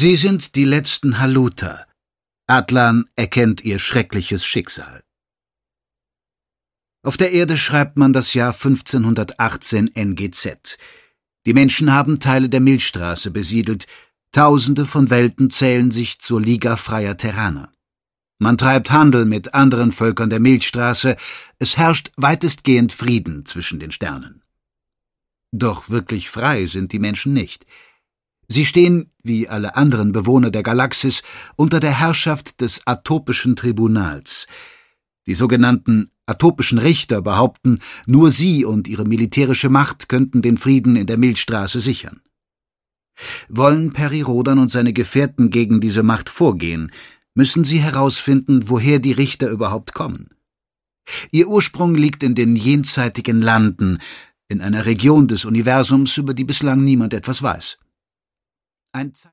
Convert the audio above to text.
Sie sind die letzten Haluta. Atlan erkennt ihr schreckliches Schicksal. Auf der Erde schreibt man das Jahr 1518 NGZ. Die Menschen haben Teile der Milchstraße besiedelt. Tausende von Welten zählen sich zur Liga freier Terraner. Man treibt Handel mit anderen Völkern der Milchstraße. Es herrscht weitestgehend Frieden zwischen den Sternen. Doch wirklich frei sind die Menschen nicht. Sie stehen, wie alle anderen Bewohner der Galaxis, unter der Herrschaft des Atopischen Tribunals. Die sogenannten atopischen Richter behaupten, nur sie und ihre militärische Macht könnten den Frieden in der Milchstraße sichern. Wollen Peri Rhodan und seine Gefährten gegen diese Macht vorgehen, müssen sie herausfinden, woher die Richter überhaupt kommen. Ihr Ursprung liegt in den jenseitigen Landen, in einer Region des Universums, über die bislang niemand etwas weiß.